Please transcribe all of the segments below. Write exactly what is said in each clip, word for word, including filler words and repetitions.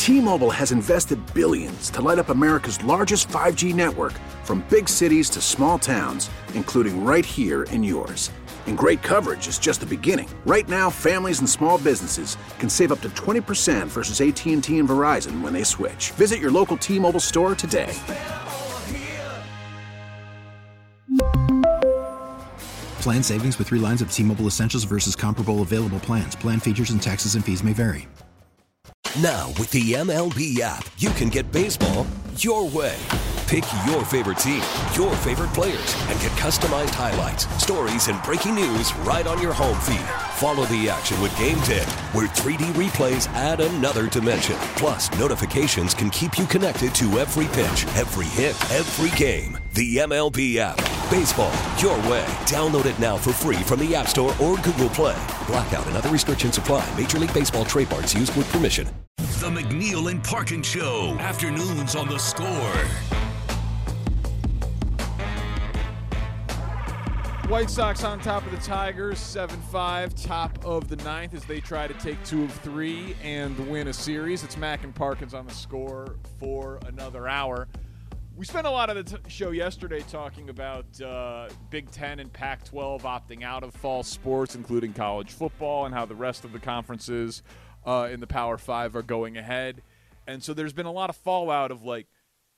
T-Mobile has invested billions to light up America's largest five G network, from big cities to small towns, including right here in yours. And great coverage is just the beginning. Right now, families and small businesses can save up to twenty percent versus A T and T and Verizon when they switch. Visit your local T-Mobile store today. Plan savings with three lines of T-Mobile Essentials versus comparable available plans. Plan features and taxes and fees may vary. Now, with the M L B app, you can get baseball your way. Pick your favorite team, your favorite players, and get customized highlights, stories, and breaking news right on your home feed. Follow the action with Game Day, where three D replays add another dimension. Plus, notifications can keep you connected to every pitch, every hit, every game. The M L B app. Baseball your way. Download it now for free from the App Store or Google Play. Blackout and other restrictions apply. Major League Baseball trademarks used with permission. The McNeil and Parkin Show. Afternoons on The Score. White Sox on top of the Tigers, seven five, top of the ninth as they try to take two of three and win a series. It's Mac and Parkins on The Score for another hour. We spent a lot of the t- show yesterday talking about uh, Big Ten and Pac twelve opting out of fall sports, including college football, and how the rest of the conferences uh, in the Power Five are going ahead. And so there's been a lot of fallout of, like,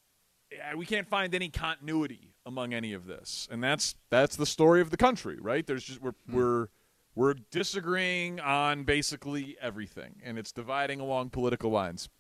yeah, we can't find any continuity among any of this, and that's that's the story of the country, right? There's just we're hmm. we're we're disagreeing on basically everything, and it's dividing along political lines.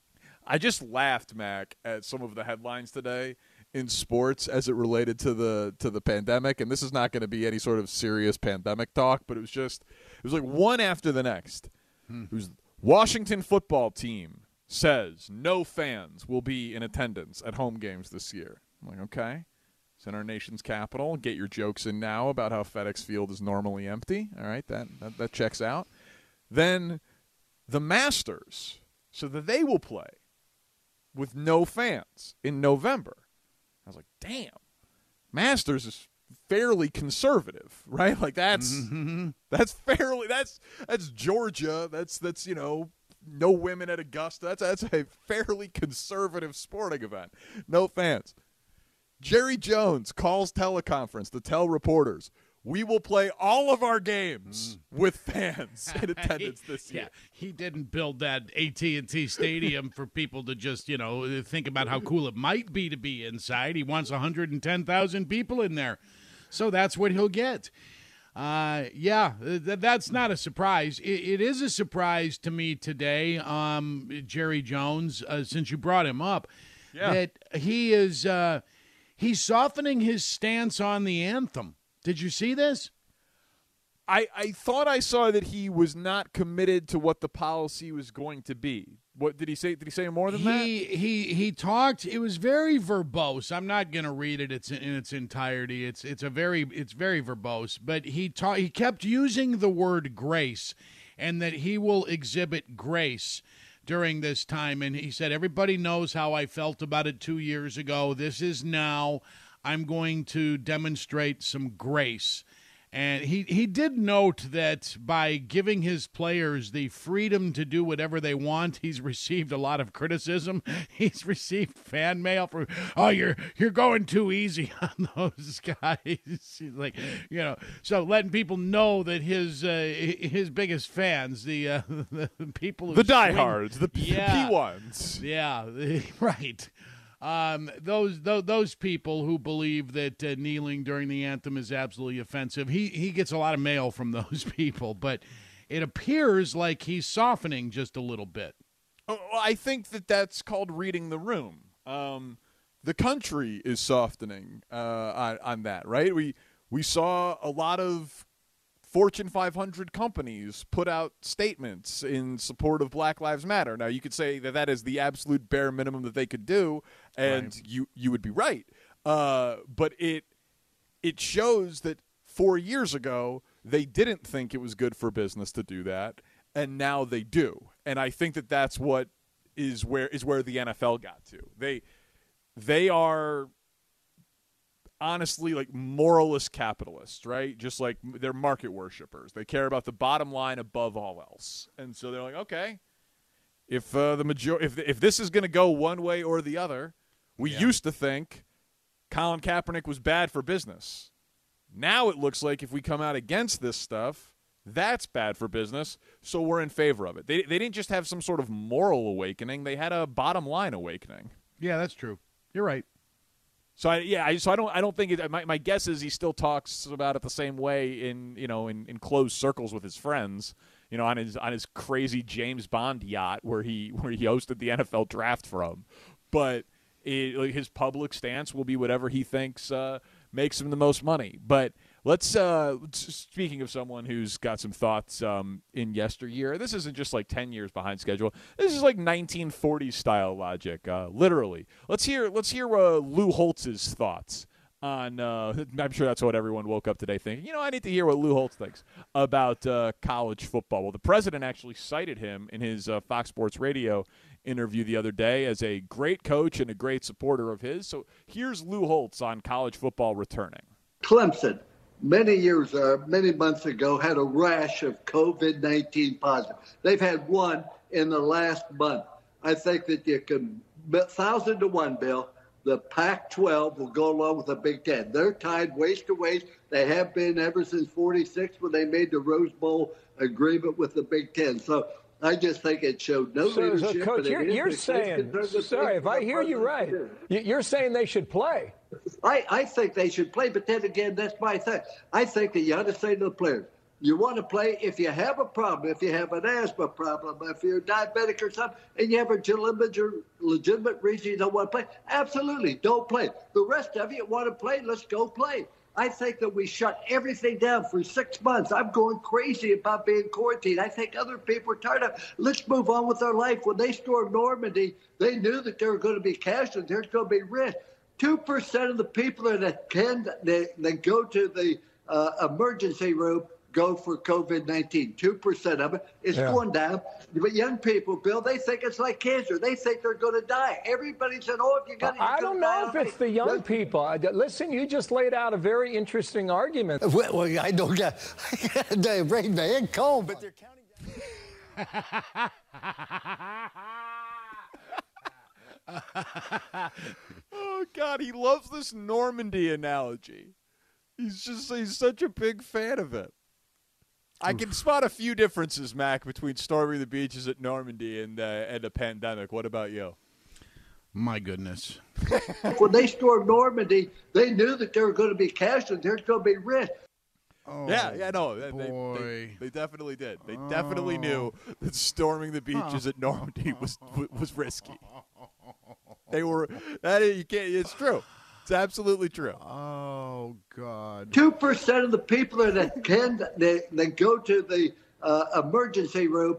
I just laughed, Mac, at some of the headlines today in sports as it related to the to the pandemic, and this is not going to be any sort of serious pandemic talk, but it was just it was like one after the next. Hmm. It was Washington football team says no fans will be in attendance at home games this year. I'm like, okay. It's in our nation's capital. Get your jokes in now about how FedEx Field is normally empty. All right, that, that, that checks out. Then the Masters, so that they will play with no fans in November. I was like, damn. Masters is fairly conservative, right? Like that's mm-hmm. that's fairly that's that's Georgia. That's that's, you know, no women at Augusta. That's that's a fairly conservative sporting event. No fans. Jerry Jones calls teleconference to tell reporters, we will play all of our games mm. with fans in attendance this year. Yeah, he didn't build that A T and T stadium for people to just, you know, think about how cool it might be to be inside. He wants one hundred ten thousand people in there. So that's what he'll get. Uh, yeah, th- that's not a surprise. It, it is a surprise to me today, um, Jerry Jones, uh, since you brought him up, yeah. that he is uh, – he's softening his stance on the anthem. Did you see this? I, I thought I saw that he was not committed to what the policy was going to be. What did he say? Did he say more than he, that? He he talked. It was very verbose. I'm not going to read it. It's in its entirety. It's it's a very it's very verbose. But he ta- he kept using the word grace, and that he will exhibit grace during this time. And he said, everybody knows how I felt about it two years ago. This is now. I'm going to demonstrate some grace. And he, he did note that by giving his players the freedom to do whatever they want, he's received a lot of criticism. He's received fan mail for, oh, you're you're going too easy on those guys. He's like, you know, so letting people know that his uh, his biggest fans, the uh, the people, who the diehards, the, yeah, the P ones, yeah, right. Um, those, those those people who believe that uh, kneeling during the anthem is absolutely offensive, he he gets a lot of mail from those people, but it appears like he's softening just a little bit. Oh, I think that that's called reading the room. Um, the country is softening uh, on, on that, right? We we saw a lot of Fortune five hundred companies put out statements in support of Black Lives Matter. Now, you could say that that is the absolute bare minimum that they could do, and right. you you would be right. Uh, but it it shows that four years ago they didn't think it was good for business to do that, and now they do. And I think that that's what is where is where the N F L got to. They they are honestly like moralist capitalists, right? Just like they're market worshipers. They care about the bottom line above all else. And so they're like, okay, If uh, the major- if if this is going to go one way or the other, we yeah. used to think Colin Kaepernick was bad for business. Now it looks like if we come out against this stuff, that's bad for business, so we're in favor of it. They they didn't just have some sort of moral awakening; they had a bottom line awakening. Yeah, that's true. You're right. So I, yeah, I, so I don't I don't think it, my my guess is he still talks about it the same way in you know in, in closed circles with his friends, you know, on his on his crazy James Bond yacht where he where he hosted the N F L draft from, but it, like, his public stance will be whatever he thinks uh, makes him the most money. But let's uh, speaking of someone who's got some thoughts um, in yesteryear, this isn't just like ten years behind schedule. This is like nineteen forties style logic, uh, literally. Let's hear let's hear uh, Lou Holtz's thoughts on. Uh, I'm sure that's what everyone woke up today thinking. You know, I need to hear what Lou Holtz thinks about uh, college football. Well, the president actually cited him in his uh, Fox Sports Radio interview the other day as a great coach and a great supporter of his. So here's Lou Holtz on college football returning. Clemson, many years, uh, many months ago, had a rash of COVID nineteen positive. They've had one in the last month. I think that you can, thousand to one, Bill, the Pac twelve will go along with the Big Ten. They're tied waist to waist. They have been ever since forty-six when they made the Rose Bowl agreement with the Big Ten. So I just think it showed no so, leadership. So, Coach, you're, you're saying, sorry, if I hear you right, you're saying they should play. I, I think they should play, but then again, that's my thing. I think that you ought to say to the players, you want to play if you have a problem, if you have an asthma problem, if you're diabetic or something, and you have a legitimate, legitimate reason you don't want to play, absolutely, don't play. The rest of you want to play, let's go play. I think that we shut everything down for six months. I'm going crazy about being quarantined. I think other people are tired of. Let's move on with our life. When they stormed Normandy, they knew that there were going to be casualties. There's going to be risk. Two percent of the people that attend, that, that go to the uh, emergency room, go for COVID nineteen. Two percent of it is yeah. going down. But young people, Bill, they think it's like cancer. They think they're going to die. Everybody said, oh, if you're going to I don't know if it's the young Listen. people. I, listen, you just laid out a very interesting argument. Well, well I don't get they rain my income, but they're counting down. Oh, God, he loves this Normandy analogy. He's just he's such a big fan of it. I can spot a few differences, Mac, between storming the beaches at Normandy and uh, and a pandemic. What about you? My goodness. When they stormed Normandy, they knew that there were going to be casualties. There's going to be risk. Oh, yeah, yeah, no, they, they, they definitely did. They oh. definitely knew that storming the beaches at Normandy was was risky. They were that you can't. It's true. It's absolutely true. Oh, God. Two percent of the people that attend, they, they go to the uh, emergency room.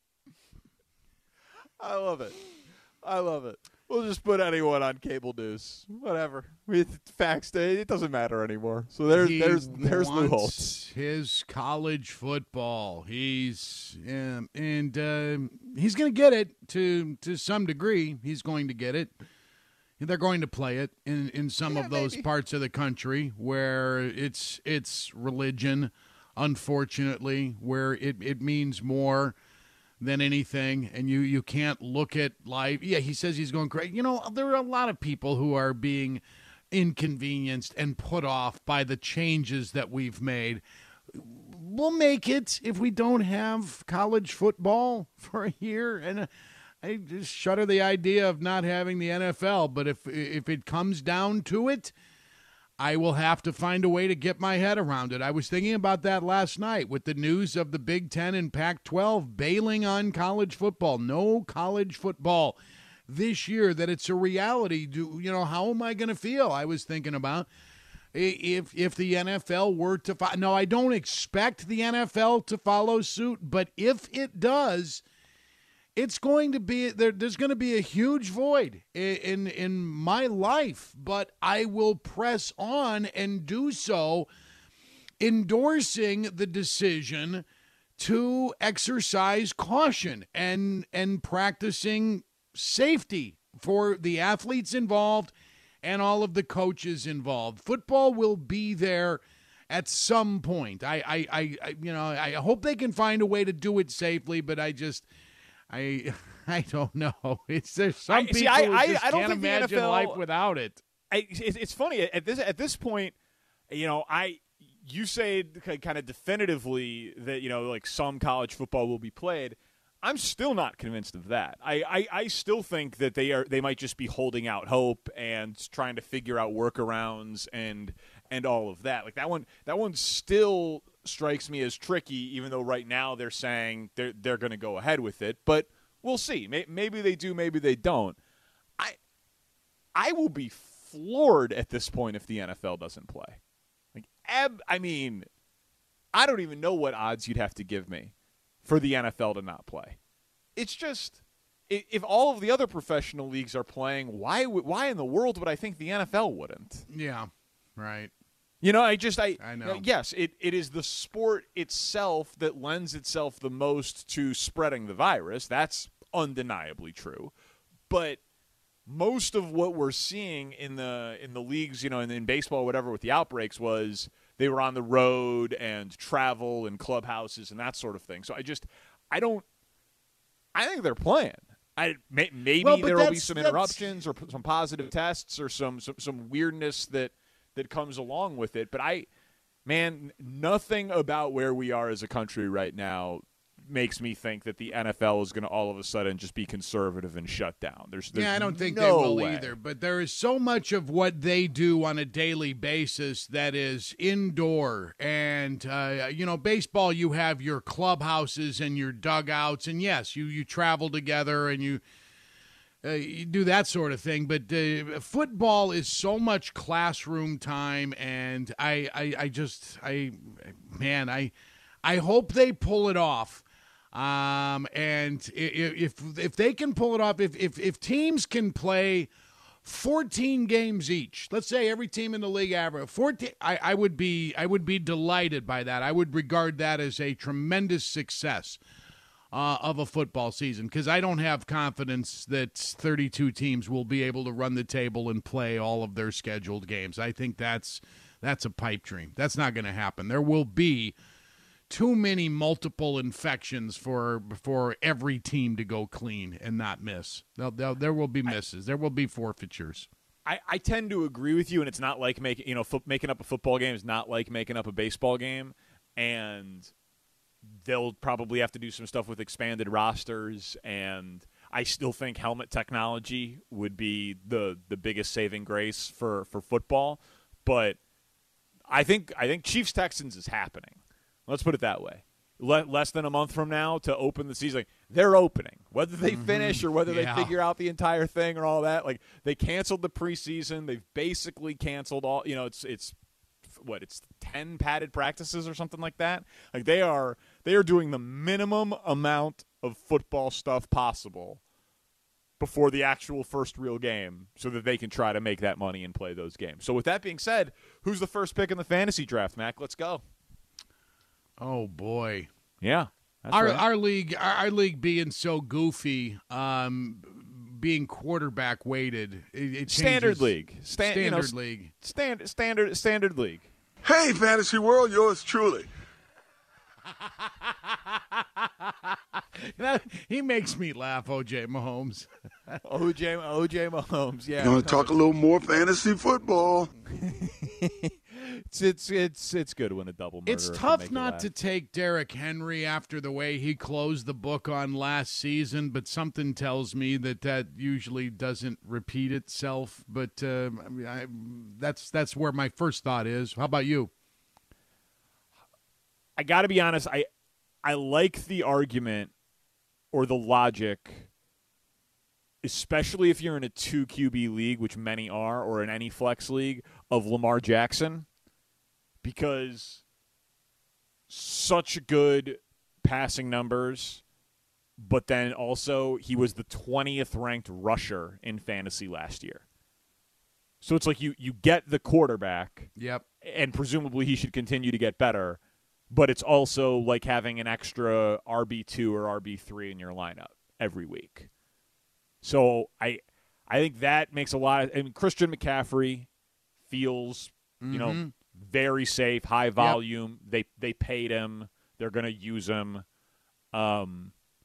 I love it. I love it. We'll just put anyone on cable news. Whatever. We, facts day, it doesn't matter anymore. So there's he there's there's Lou Holtz. His college football. He's um, and uh, he's going to get it to to some degree. He's going to get it. They're going to play it in, in some yeah, of those maybe. parts of the country where it's it's religion, unfortunately, where it, it means more than anything, and you, you can't look at life. Yeah, he says he's going crazy. You know, there are a lot of people who are being inconvenienced and put off by the changes that we've made. We'll make it if we don't have college football for a year, and I just shudder the idea of not having the N F L, but if if it comes down to it, I will have to find a way to get my head around it. I was thinking about that last night with the news of the Big Ten and Pac twelve bailing on college football. No college football this year, that it's a reality. Do you know, how am I going to feel? I was thinking about if if the N F L were to fo- – no, I don't expect the N F L to follow suit, but if it does – it's going to be there. There's going to be a huge void in, in in my life, but I will press on and do so, endorsing the decision to exercise caution and and practicing safety for the athletes involved and all of the coaches involved. Football will be there at some point. I I, I, I you know I hope they can find a way to do it safely, but I just. I I don't know. It's there's some I, people see, I, who I, just I don't can't think the imagine N F L, life without it. I, it, it's funny at this at this point. You know, I you say kind of definitively that you know like some college football will be played. I'm still not convinced of that. I, I, I still think that they are they might just be holding out hope and trying to figure out workarounds and and all of that. Like that one that one still strikes me as tricky, even though right now they're saying they're they're going to go ahead with it. But we'll see. Maybe they do. Maybe they don't. I I will be floored at this point if the N F L doesn't play. Like ab, I mean, I don't even know what odds you'd have to give me for the N F L to not play. It's just, if all of the other professional leagues are playing, why why in the world would I think the N F L wouldn't? Yeah, right. You know, I just, I, I know. Yes, it, it is the sport itself that lends itself the most to spreading the virus. That's undeniably true. But most of what we're seeing in the in the leagues, you know, in, in baseball or whatever with the outbreaks was they were on the road and travel and clubhouses and that sort of thing. So I just, I don't, I think they're playing. I may, maybe well, there will be that's, some that's... interruptions or some positive tests or some, some some weirdness that that comes along with it. But I, man, nothing about where we are as a country right now makes me think that the N F L is going to all of a sudden just be conservative and shut down. There's, there's yeah, I don't think no they will way. either. But there is so much of what they do on a daily basis that is indoor. And, uh, you know, baseball, you have your clubhouses and your dugouts. And, yes, you, you travel together and you, uh, you do that sort of thing. But uh, football is so much classroom time. And I, I, I just, I, man, I, I hope they pull it off. Um, and if if they can pull it off, if, if if teams can play fourteen games each, let's say every team in the league average fourteen, I, I would be I would be delighted by that. I would regard that as a tremendous success uh, of a football season, because I don't have confidence that thirty-two teams will be able to run the table and play all of their scheduled games. I think that's that's a pipe dream. That's not going to happen. There will be too many multiple infections for for every team to go clean and not miss. They'll, they'll, there will be misses. There will be forfeitures. I, I tend to agree with you, and it's not like making you know fo- making up a football game is not like making up a baseball game, and they'll probably have to do some stuff with expanded rosters. And I still think helmet technology would be the the biggest saving grace for, for football. But I think I think Chiefs Texans is happening. Let's put it that way. Le- less than a month from now to open the season, like, they're opening. Whether they Mm-hmm. finish or whether Yeah. they figure out the entire thing or all that, like they canceled the preseason. They've basically canceled all. You know, it's it's what it's ten padded practices or something like that. Like they are they are doing the minimum amount of football stuff possible before the actual first real game, so that they can try to make that money and play those games. So with that being said, who's the first pick in the fantasy draft, Mac? Let's go. Oh boy, yeah. That's our right. our league our, our league being so goofy, um, being quarterback weighted. It, it standard changes. league, Stan- standard you know, league, standard standard standard league. Hey, Fantasy World, yours truly. He makes me laugh, O J Mahomes. O J O J Mahomes, yeah. You want to talk a little more fantasy football? It's it's it's it's good when a double murderer. It's can tough make you not laugh. to take Derrick Henry after the way he closed the book on last season, but something tells me that that usually doesn't repeat itself. But uh, I mean, I, that's that's where my first thought is. How about you? I got to be honest. I I like the argument or the logic, especially if you're in a two Q B league, which many are, or in any flex league, of Lamar Jackson, because such good passing numbers, but then also he was the twentieth ranked rusher in fantasy last year. So it's like you, you get the quarterback, Yep. and presumably he should continue to get better, but it's also like having an extra R B two or R B three in your lineup every week. So I I think that makes a lot of – I mean, Christian McCaffrey feels, you know, Mhm. very safe, high volume. They they paid him. They're going to use him. Um,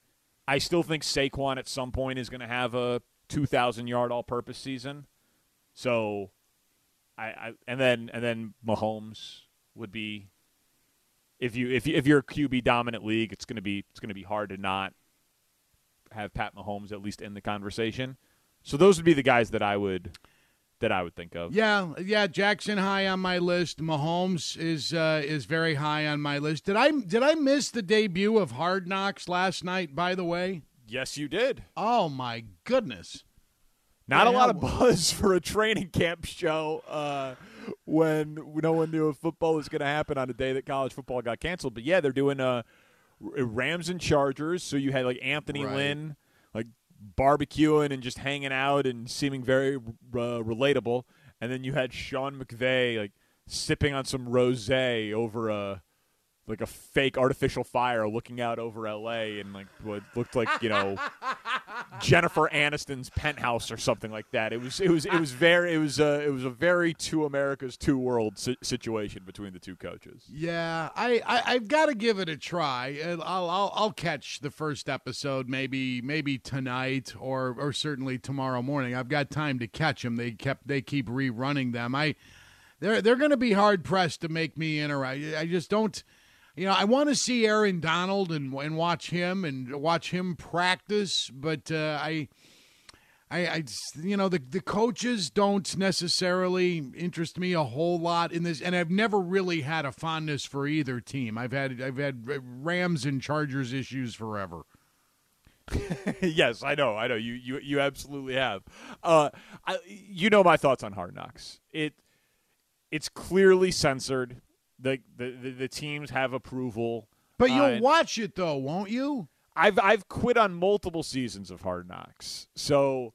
I still think Saquon at some point is going to have a two thousand yard all-purpose season. So, I, I and then and then Mahomes would be if you if you, if you're a Q B dominant league, it's going to be it's going to be hard to not have Pat Mahomes at least in the conversation. So those would be the guys that I would that I would think of. Yeah, yeah. Jackson high on my list. Mahomes is uh, is very high on my list. Did I did I miss the debut of Hard Knocks last night? By the way, yes, you did. Oh my goodness! Not yeah, a lot of buzz for a training camp show uh, when no one knew if football was going to happen on a day that college football got canceled. But yeah, they're doing uh, Rams and Chargers. So you had like Anthony right. Lynn, like barbecuing and just hanging out and seeming very uh, relatable. And then you had Sean McVay like sipping on some rosé over a like a fake artificial fire, looking out over L A and like what looked like, you know, Jennifer Aniston's penthouse or something like that. It was it was it was very it was a it was a very two Americas, two worlds si- situation between the two coaches. Yeah, I, I I've got to give it a try. I'll I'll I'll catch the first episode maybe maybe tonight or or certainly tomorrow morning. I've got time to catch them. They kept they keep rerunning them. I they're they're going to be hard pressed to make me interested. I just don't. You know, I want to see Aaron Donald and and watch him and watch him practice, but uh, I, I, I, you know, the the coaches don't necessarily interest me a whole lot in this, and I've never really had a fondness for either team. I've had I've had Rams and Chargers issues forever. Yes, I know, I know. You you you absolutely have. Uh, I, you know my thoughts on Hard Knocks. It it's clearly censored. The, the the teams have approval. But you'll uh, watch it, though, won't you? I've I've quit on multiple seasons of Hard Knocks. So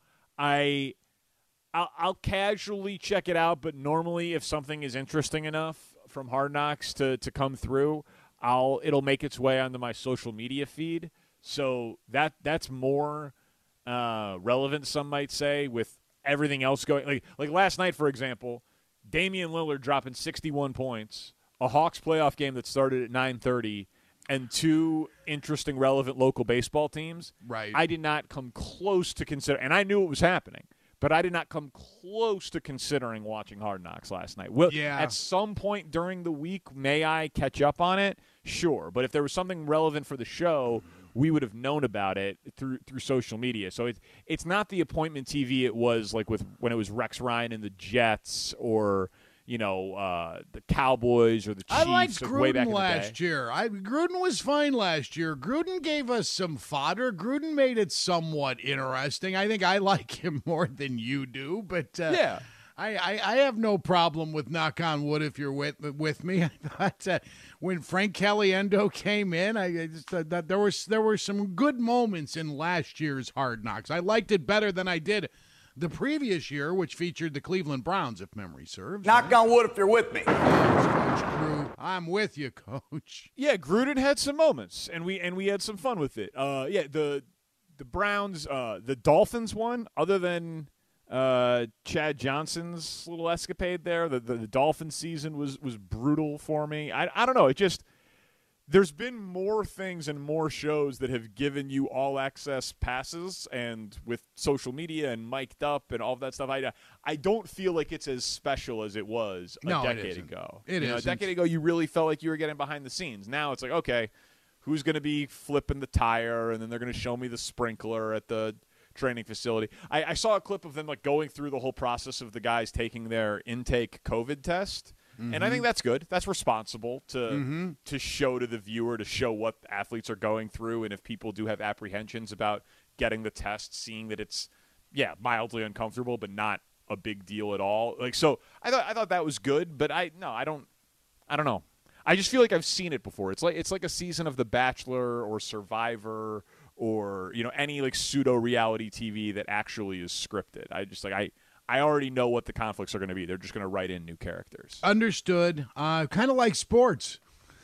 I, I'll, I'll casually check it out, but normally if something is interesting enough from Hard Knocks to, to come through, I'll it'll make its way onto my social media feed. So that that's more uh, relevant, some might say, with everything else going. Like, like last night, for example, Damian Lillard dropping sixty-one points. A Hawks playoff game that started at nine thirty, and two interesting, relevant local baseball teams. Right. I did not come close to consider, and I knew it was happening, but I did not come close to considering watching Hard Knocks last night. Will, yeah. At some point during the week, may I catch up on it? Sure. But if there was something relevant for the show, we would have known about it through through social media. So it's it's not the appointment T V it was like with when it was Rex Ryan and the Jets or – you know, uh, the Cowboys or the Chiefs. I liked like Gruden way back in last the day. year. I, Gruden was fine last year. Gruden gave us some fodder. Gruden made it somewhat interesting. I think I like him more than you do, but uh, yeah, I, I, I have no problem with knock on wood if you're with with me. I thought uh, when Frank Caliendo came in, I, I just thought that there was there were some good moments in last year's Hard Knocks. I liked it better than I did the previous year, which featured the Cleveland Browns, if memory serves. Knock right? on wood if you're with me. Coach Drew, I'm with you, Coach. Yeah, Gruden had some moments, and we and we had some fun with it. Uh, yeah, the the Browns, uh, the Dolphins one, other than uh, Chad Johnson's little escapade there, the, the the Dolphins season was was brutal for me. I I don't know. It just there's been more things and more shows that have given you all access passes, and with social media and mic'd up and all of that stuff, I, I don't feel like it's as special as it was a no, decade it isn't. ago. It you know, a isn't. decade ago, you really felt like you were getting behind the scenes. Now it's like, okay, who's going to be flipping the tire, and then they're going to show me the sprinkler at the training facility. I, I saw a clip of them like going through the whole process of the guys taking their intake COVID test. Mm-hmm. And I think that's good. That's responsible to mm-hmm. to show to the viewer, to show what athletes are going through, and if people do have apprehensions about getting the test, seeing that it's, yeah, mildly uncomfortable, but not a big deal at all. Like, so I thought I thought that was good, but I no, I don't, I don't know. I just feel like I've seen it before. It's like it's like a season of The Bachelor or Survivor or you know any like pseudo reality T V that actually is scripted. I just like I. I already know what the conflicts are going to be. They're just going to write in new characters. Understood. Uh, kind of like sports.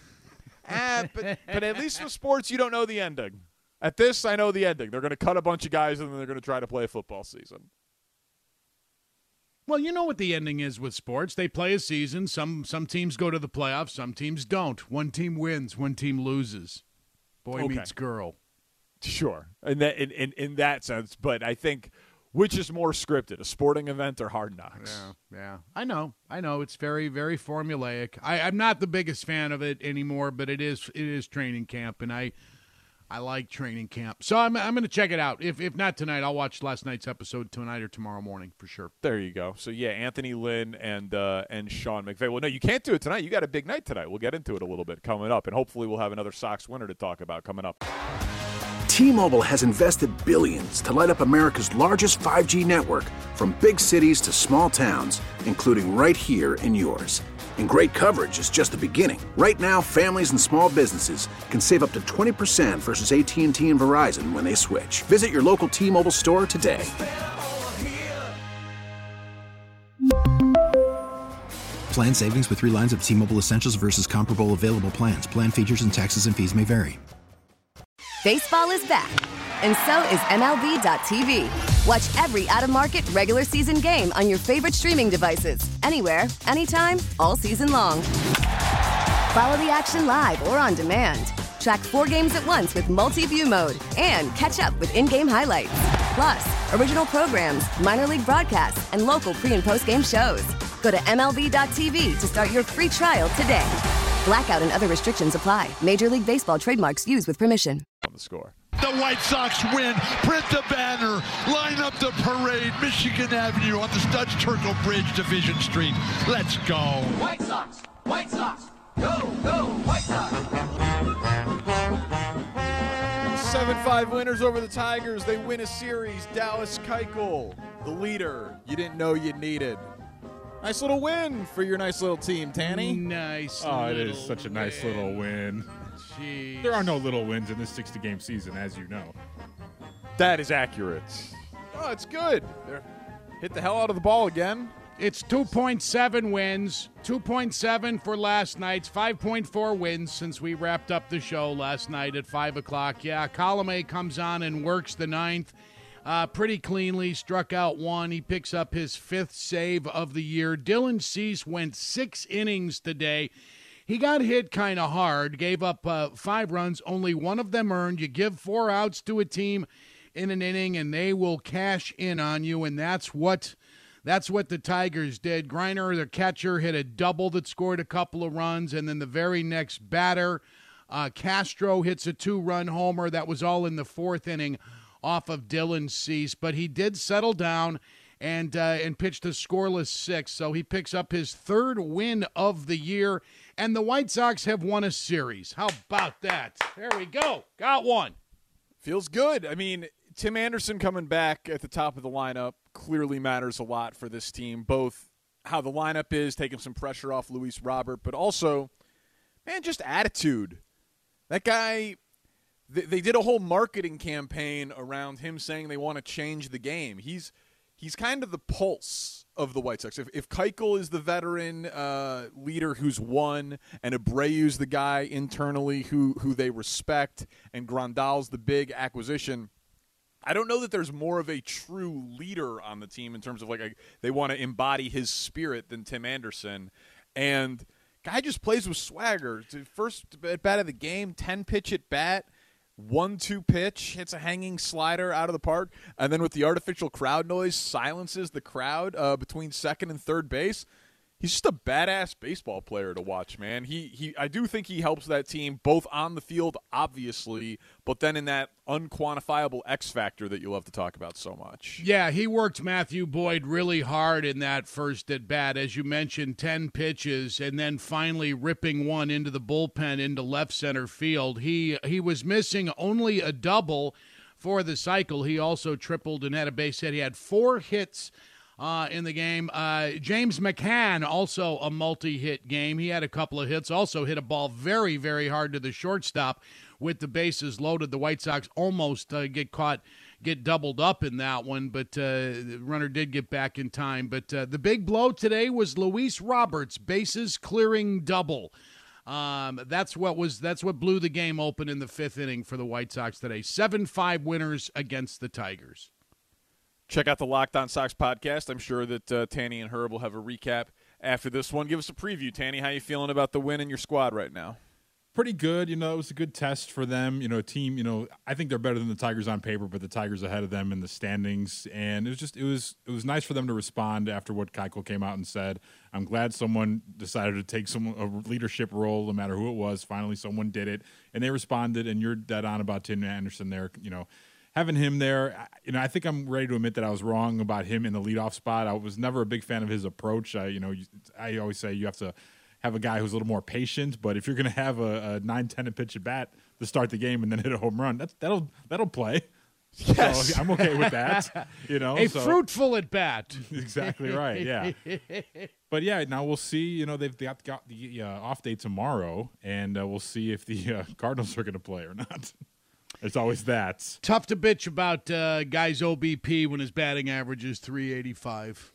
ah, but, but at least with sports, you don't know the ending. At this, I know the ending. They're going to cut a bunch of guys, and then they're going to try to play a football season. Well, you know what the ending is with sports. They play a season. Some some teams go to the playoffs. Some teams don't. One team wins. One team loses. Boy okay. meets girl. Sure, in that in, in, in that sense. But I think which is more scripted, a sporting event or Hard Knocks? Yeah, yeah. I know, I know. It's very, very formulaic. I, I'm not the biggest fan of it anymore, but it is it is training camp, and I I like training camp. So I'm I'm going to check it out. If if not tonight, I'll watch last night's episode tonight or tomorrow morning for sure. There you go. So yeah, Anthony Lynn and uh, and Sean McVay. Well, no, you can't do it tonight. You got a big night tonight. We'll get into it a little bit coming up, and hopefully we'll have another Sox winner to talk about coming up. T-Mobile has invested billions to light up America's largest five G network, from big cities to small towns, including right here in yours. And great coverage is just the beginning. Right now, families and small businesses can save up to twenty percent versus A T and T and Verizon when they switch. Visit your local T-Mobile store today. Plan savings with three lines of T-Mobile Essentials versus comparable available plans. Plan features and taxes and fees may vary. Baseball is back, and so is M L B dot T V. Watch every out-of-market regular season game on your favorite streaming devices, anywhere, anytime, all season long. Follow the action live or on demand. Track four games at once with multi-view mode and catch up with in-game highlights. Plus, original programs, minor league broadcasts, and local pre- and post-game shows. Go to M L B dot T V to start your free trial today. Blackout and other restrictions apply. Major League Baseball trademarks used with permission. On the score. The White Sox win. Print the banner. Line up the parade. Michigan Avenue on the Studs Terkel Bridge, Division Street. Let's go. White Sox. White Sox. Go, go, White Sox. seven five winners over the Tigers. They win a series. Dallas Keuchel, the leader you didn't know you needed. Nice little win for your nice little team, Tanny. Nice. Oh, it is such a nice win. little win. Jeez. There are no little wins in this sixty-game season, as you know. That is accurate. Oh, it's good. They're hit the hell out of the ball again. It's two point seven wins, two point seven for last night's, five point four wins since we wrapped up the show last night at five o'clock. Yeah, Colome comes on and works the ninth uh, pretty cleanly, struck out one. He picks up his fifth save of the year. Dylan Cease went six innings today. He got hit kind of hard, gave up uh, five runs, only one of them earned. You give four outs to a team in an inning, and they will cash in on you, and that's what that's what the Tigers did. Greiner, the catcher, hit a double that scored a couple of runs, and then the very next batter, uh, Castro, hits a two-run homer. That was all in the fourth inning off of Dylan Cease, but he did settle down and uh, and pitched a scoreless six, so he picks up his third win of the year, and the White Sox have won a series. How about that? There we go. Got one. Feels good. I mean, Tim Anderson coming back at the top of the lineup clearly matters a lot for this team, both how the lineup is, taking some pressure off Luis Robert, but also, man, just attitude. That guy, they, they did a whole marketing campaign around him saying they want to change the game. He's he's kind of the pulse of the White Sox. If, if Keuchel is the veteran uh, leader who's won, and Abreu's the guy internally who who they respect, and Grandal's the big acquisition, I don't know that there's more of a true leader on the team in terms of like a, they want to embody his spirit than Tim Anderson. And guy just plays with swagger. First at bat of the game, ten pitch at bat. One two pitch, hits a hanging slider out of the park, and then with the artificial crowd noise, silences the crowd uh, between second and third base. He's just a badass baseball player to watch, man. He he, I do think he helps that team both on the field, obviously, but then in that unquantifiable X factor that you love to talk about so much. Yeah, he worked Matthew Boyd really hard in that first at bat, as you mentioned, ten pitches, and then finally ripping one into the bullpen into left center field. He he was missing only a double for the cycle. He also tripled and had a base hit. He had four hits Uh, in the game. Uh, James McCann, also a multi-hit game. He had a couple of hits, also hit a ball very, very hard to the shortstop with the bases loaded. The White Sox almost uh, get caught, get doubled up in that one, but uh, the runner did get back in time. But uh, the big blow today was Luis Roberts' bases clearing double. Um, that's what was that's what blew the game open in the fifth inning for the White Sox today. seven five winners against the Tigers. Check out the Locked On Sox podcast. I'm sure that uh, Tanny and Herb will have a recap after this one. Give us a preview, Tanny. How you feeling about the win in your squad right now? Pretty good. You know, it was a good test for them. You know, a team, you know, I think they're better than the Tigers on paper, but the Tigers ahead of them in the standings. And it was just, it was, it was nice for them to respond after what Keuchel came out and said. I'm glad someone decided to take some a leadership role, no matter who it was. Finally, someone did it, and they responded. And you're dead on about Tim Anderson there. You know, having him there, you know, I think I'm ready to admit that I was wrong about him in the leadoff spot. I was never a big fan of his approach. I, you know, I always say you have to have a guy who's a little more patient, but if you're going to have a, a nine ten pitch at bat to start the game and then hit a home run, that's that'll that'll play. Yes, so I'm okay with that. You know, a so. fruitful at bat. Exactly right. Yeah, but yeah, now we'll see. You know, they've got got the uh, off day tomorrow, and uh, we'll see if the uh, Cardinals are going to play or not. There's always that. Tough to bitch about uh, guy's O B P when his batting average is three eighty-five.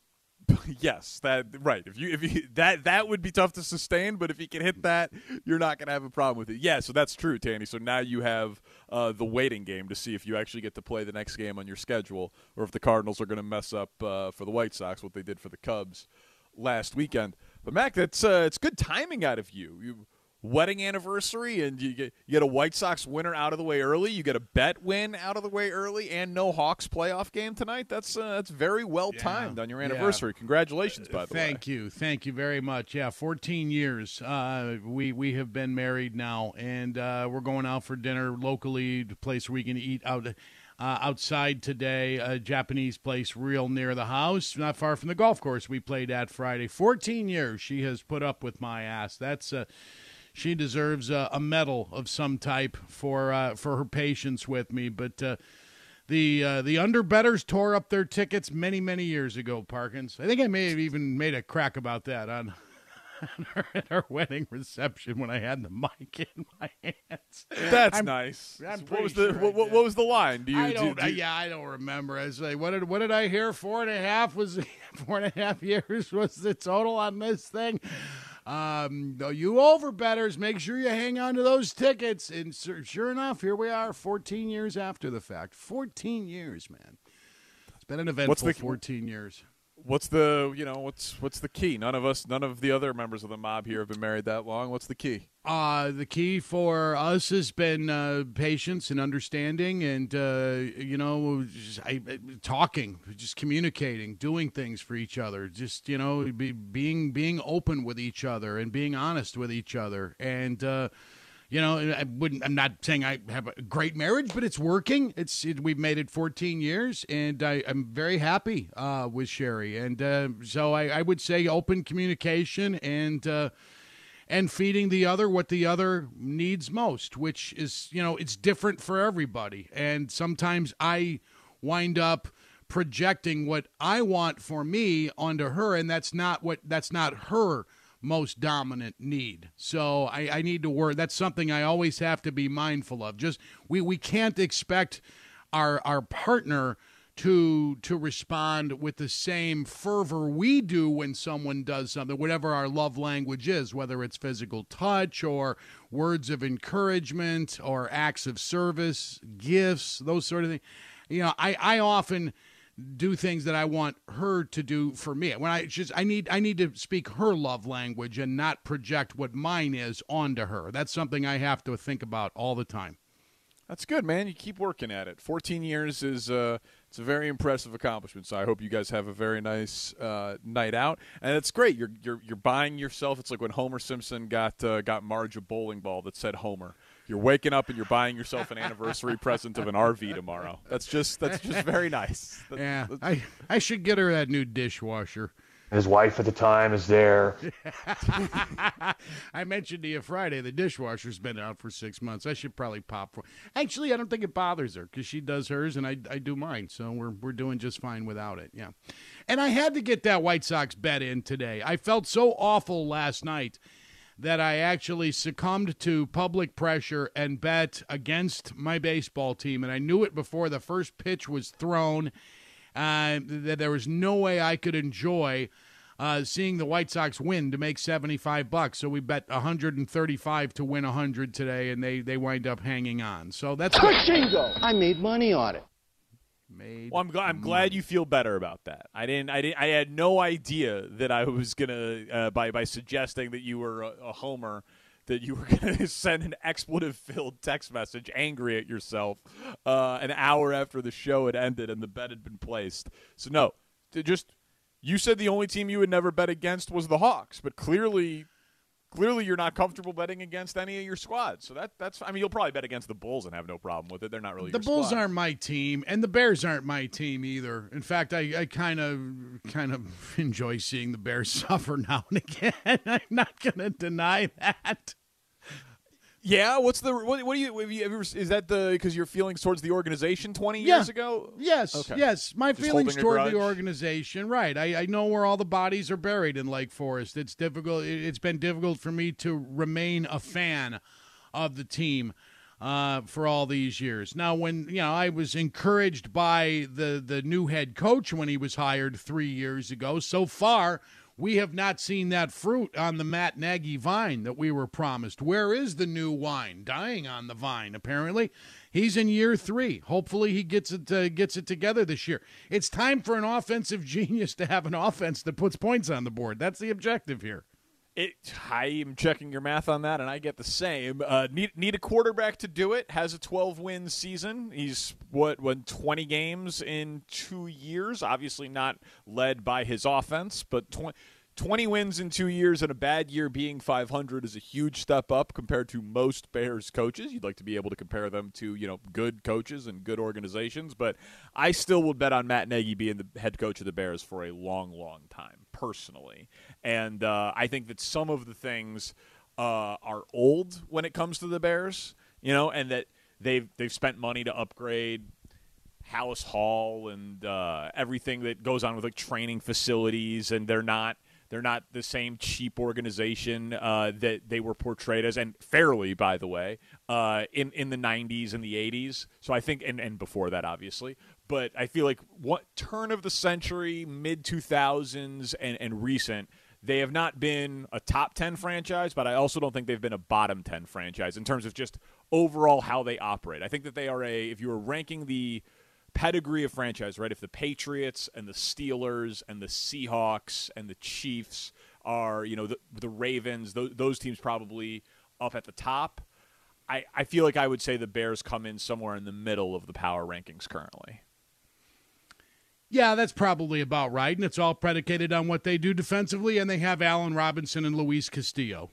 Yes, that right. If you if you that that would be tough to sustain, but if you can hit that, you're not going to have a problem with it. Yeah, so that's true, Tanny. So now you have uh, the waiting game to see if you actually get to play the next game on your schedule, or if the Cardinals are going to mess up uh, for the White Sox what they did for the Cubs last weekend. But Mac, that's uh, it's good timing out of you. You wedding anniversary, and you get you get a White Sox winner out of the way early. You get a bet win out of the way early, and no Hawks playoff game tonight. That's uh, that's very well timed yeah. on your anniversary. Yeah. Congratulations, by the Thank way. Thank you, thank you very much. Yeah, fourteen years. Uh, we we have been married now, and uh, we're going out for dinner locally, the place where we can eat out. Uh, outside today, a Japanese place real near the house, not far from the golf course we played at Friday. fourteen years she has put up with my ass. That's uh, She deserves a, a medal of some type for uh, for her patience with me. But uh, the uh, the underbetters tore up their tickets many, many years ago, Parkins. I think I may have even made a crack about that on, on her, at our wedding reception when I had the mic in my hands. That's I'm, nice. I'm what was sure the what, what, what was the line? Do you? I don't. Do, do you... Yeah, I don't remember. I was like, what did what did I hear? Four and a half was four and a half years was the total on this thing. Um, you overbetters, make sure you hang on to those tickets. And sure enough, here we are, fourteen years after the fact. fourteen years, man. It's been an eventful the, fourteen years. What's the, you know, what's what's the key? None of us, none of the other members of the mob here have been married that long. What's the key? Uh, the key for us has been uh, patience and understanding and, uh, you know, just, I, talking, just communicating, doing things for each other, just, you know, be, being being open with each other and being honest with each other. And, uh, you know, I wouldn't, I'm not saying I have a great marriage, but it's working. It's it, we've made it fourteen years, and I, I'm very happy uh, with Sherry. And uh, so I, I would say open communication and uh, and feeding the other what the other needs most, which is, you know, it's different for everybody. And sometimes I wind up projecting what I want for me onto her, and that's not what that's not her most dominant need. So I, I need to work. That's something I always have to be mindful of. Just we, we can't expect our our partner to to respond with the same fervor we do when someone does something, whatever our love language is, whether it's physical touch or words of encouragement or acts of service, gifts, those sort of things. You know, I, I often do things that I want her to do for me. When I just I need I need to speak her love language and not project what mine is onto her. That's something I have to think about all the time. That's good, man. You keep working at it. fourteen years is uh, it's a very impressive accomplishment. So I hope you guys have a very nice uh, night out, and it's great. You're you're you're buying yourself. It's like when Homer Simpson got uh, got Marge a bowling ball that said Homer. You're waking up and you're buying yourself an anniversary present of an R V tomorrow. That's just that's just very nice. That's, yeah, that's... I I should get her that new dishwasher. His wife at the time is there. I mentioned to you Friday the dishwasher's been out for six months. I should probably pop for. Actually, I don't think it bothers her because she does hers and I I do mine, so we're we're doing just fine without it. Yeah, and I had to get that White Sox bet in today. I felt so awful last night that I actually succumbed to public pressure and bet against my baseball team, and I knew it before the first pitch was thrown. Uh, that there was no way I could enjoy uh, seeing the White Sox win to make seventy-five bucks. So we bet one hundred thirty-five to win one hundred today, and they, they wind up hanging on. So that's Cushingo. I made money on it. Made well, I'm, gl- I'm glad you feel better about that. I didn't. I didn't. I had no idea that I was gonna uh, by by suggesting that you were a, a homer, that you were going to send an expletive-filled text message angry at yourself uh, an hour after the show had ended and the bet had been placed. So, no, just you said the only team you would never bet against was the Hawks, but clearly clearly you're not comfortable betting against any of your squads. So that that's – I mean, you'll probably bet against the Bulls and have no problem with it. They're not really the your Bulls squad. aren't my team, and the Bears aren't my team either. In fact, I, I kind of kind of enjoy seeing the Bears suffer now and again. I'm not going to deny that. Yeah, what's the what, what do you, have you ever, is that the because your feelings towards the organization twenty Yeah. years ago? Yes, Okay. yes. My Just feelings holding a toward the grudge? organization, right. I, I know where all the bodies are buried in Lake Forest. It's difficult. it- It's been difficult for me to remain a fan of the team uh, for all these years. Now, when you know, I was encouraged by the, the new head coach when he was hired three years ago. So far, we have not seen that fruit on the Matt Nagy vine that we were promised. Where is the new wine? Dying on the vine, apparently. He's in year three. Hopefully he gets it uh, gets it together this year. It's time for an offensive genius to have an offense that puts points on the board. That's the objective here. It, I am checking your math on that, and I get the same. Uh, need need a quarterback to do it. Has a twelve-win season. He's, what, won twenty games in two years. Obviously not led by his offense, but twenty, twenty wins in two years and a bad year being five hundred is a huge step up compared to most Bears coaches. You'd like to be able to compare them to, you know, good coaches and good organizations, but I still would bet on Matt Nagy being the head coach of the Bears for a long, long time, personally. And uh, I think that some of the things uh, are old when it comes to the Bears, you know, and that they've they've spent money to upgrade Hallis Hall and uh, everything that goes on with like training facilities, and they're not they're not the same cheap organization uh, that they were portrayed as, and fairly, by the way, uh, in in the nineties and the eighties. So I think, and, and before that, obviously. But I feel like what turn of the century, mid two thousands, and and recent. They have not been a top ten franchise, but I also don't think they've been a bottom ten franchise in terms of just overall how they operate. I think that they are a, if you were ranking the pedigree of franchise, right, if the Patriots and the Steelers and the Seahawks and the Chiefs are, you know, the, the Ravens, those, those teams probably up at the top, I, I feel like I would say the Bears come in somewhere in the middle of the power rankings currently. Yeah, that's probably about right, and it's all predicated on what they do defensively, and they have Allen Robinson and Luis Castillo.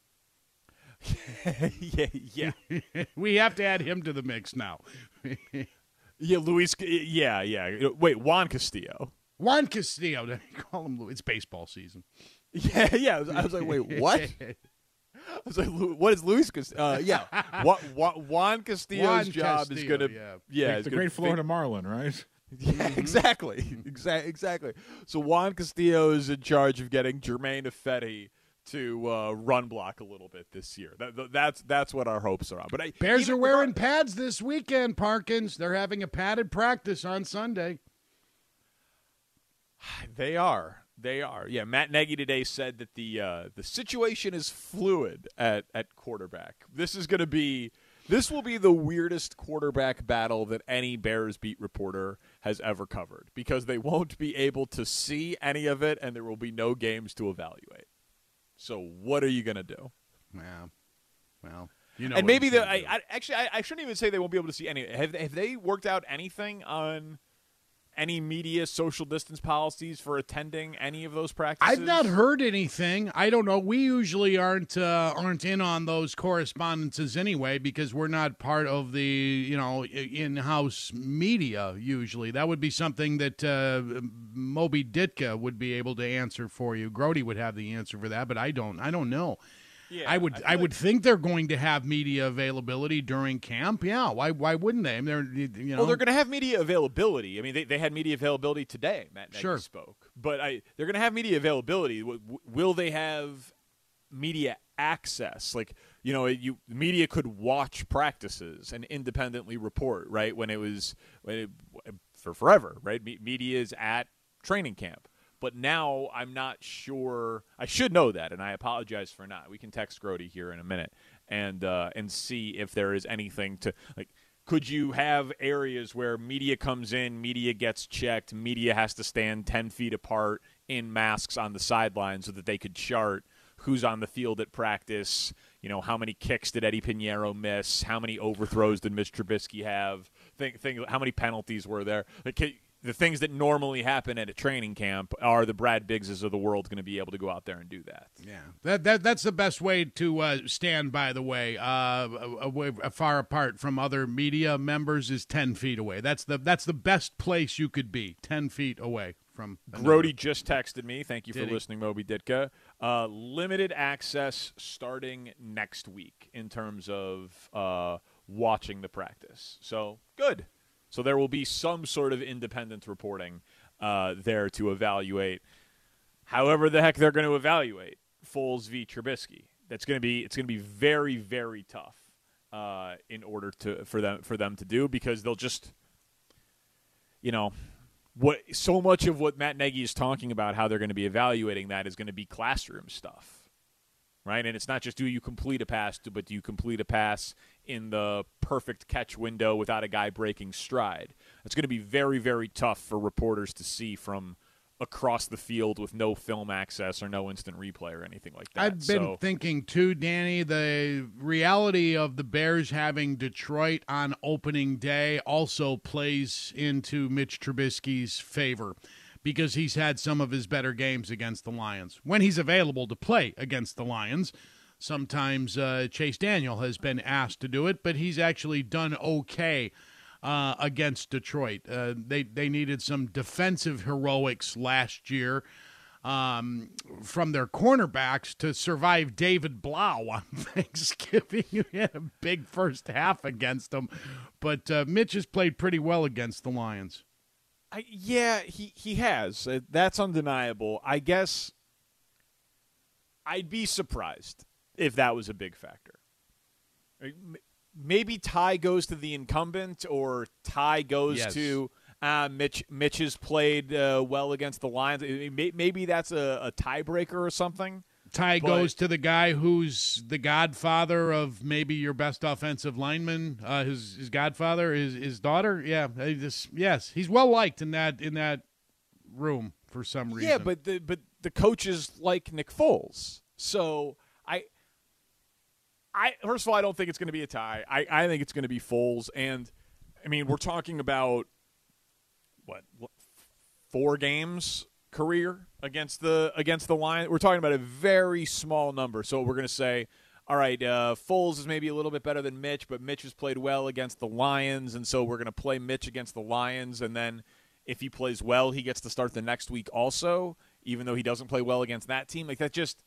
yeah, yeah. We have to add him to the mix now. yeah, Luis. Yeah, yeah. Wait, Juan Castillo. Juan Castillo. They call him Luis. It's baseball season. Yeah, yeah. I was, I was like, wait, what? I was like, what is Luis Castillo? Uh, yeah, Juan, Juan Castillo's Juan job Castillo, is going to, yeah, yeah, like the great Florida Marlin, right? Yeah, exactly, exactly, exactly. So Juan Castillo is in charge of getting Jermaine Ifedi to uh, run block a little bit this year. That, that's that's what our hopes are on. But I, Bears are wearing pads this weekend, Parkins. They're having a padded practice on Sunday. They are. They are. Yeah, Matt Nagy today said that the uh, the situation is fluid at, at quarterback. This is going to be this will be the weirdest quarterback battle that any Bears beat reporter has ever covered, because they won't be able to see any of it and there will be no games to evaluate. So what are you going to do? Yeah. Well, you know. And maybe the I, I actually I, I shouldn't even say they won't be able to see any. Have have they worked out anything on any media social distance policies for attending any of those practices? I've not heard anything. I don't know. We usually aren't uh, aren't in on those correspondences anyway, because we're not part of the, you know, in-house media usually. That would be something that uh, Moby Ditka would be able to answer for you. Grody would have the answer for that, but I don't. I don't know. Yeah, I would I, I would like... think they're going to have media availability during camp. Yeah, why why wouldn't they? I mean, they're, you know. Well, they're going to have media availability. I mean, they, they had media availability today. Matt Nagy sure. spoke, but I they're going to have media availability. Will they have media access? Like, you know, you media could watch practices and independently report. Right, when it was when it, for forever. Right, media is at training camp. But now I'm not sure. I should know that, and I apologize for not. We can text Grody here in a minute and uh, and see if there is anything to like. Could you have areas where media comes in, media gets checked, media has to stand ten feet apart in masks on the sideline so that they could chart who's on the field at practice, you know, how many kicks did Eddie Pinheiro miss? How many overthrows did Mitch Trubisky have? Think, think, how many penalties were there? Like, the things that normally happen at a training camp, are the Brad Biggses of the world going to be able to go out there and do that? Yeah, that, that that's the best way to uh, stand, by the way, uh, away, far apart from other media members is ten feet away. That's the that's the best place you could be, ten feet away from another. Grody just texted me. Thank you Did for he? listening, Moby Ditka. Uh, limited access starting next week in terms of uh, watching the practice. So, good. So there will be some sort of independent reporting uh, there to evaluate however the heck they're going to evaluate Foles v. Trubisky. That's going to be it's going to be very, very tough uh, in order to for them for them to do, because they'll just, you know, what so much of what Matt Nagy is talking about, how they're going to be evaluating that, is going to be classroom stuff. Right, and it's not just do you complete a pass, but do you complete a pass in the perfect catch window without a guy breaking stride? It's going to be very, very tough for reporters to see from across the field with no film access or no instant replay or anything like that. I've been so, thinking, too, Danny, the reality of the Bears having Detroit on opening day also plays into Mitch Trubisky's favor, because he's had some of his better games against the Lions. When he's available to play against the Lions, sometimes uh, Chase Daniel has been asked to do it, but he's actually done okay uh, against Detroit. Uh, they, they needed some defensive heroics last year um, from their cornerbacks to survive David Blau on Thanksgiving. He had a big first half against them, but uh, Mitch has played pretty well against the Lions. I, yeah, he, he has. Uh, that's undeniable. I guess I'd be surprised if that was a big factor. Maybe Ty goes to the incumbent, or Ty goes yes. to uh, Mitch. Mitch has played uh, well against the Lions. Maybe that's a, a tiebreaker or something. Ty but, goes to the guy who's the godfather of maybe your best offensive lineman. Uh, his his godfather, his his daughter. Yeah, just, yes, he's well liked in that in that room for some reason. Yeah, but the but the coaches like Nick Foles. So I, I first of all, I don't think it's going to be a tie. I, I think it's going to be Foles, and I mean we're talking about what, what four games career against the against the Lions. We're talking about a very small number. So we're going to say, all right, uh, Foles is maybe a little bit better than Mitch, but Mitch has played well against the Lions, and so we're going to play Mitch against the Lions, and then if he plays well, he gets to start the next week also, even though he doesn't play well against that team. Like that just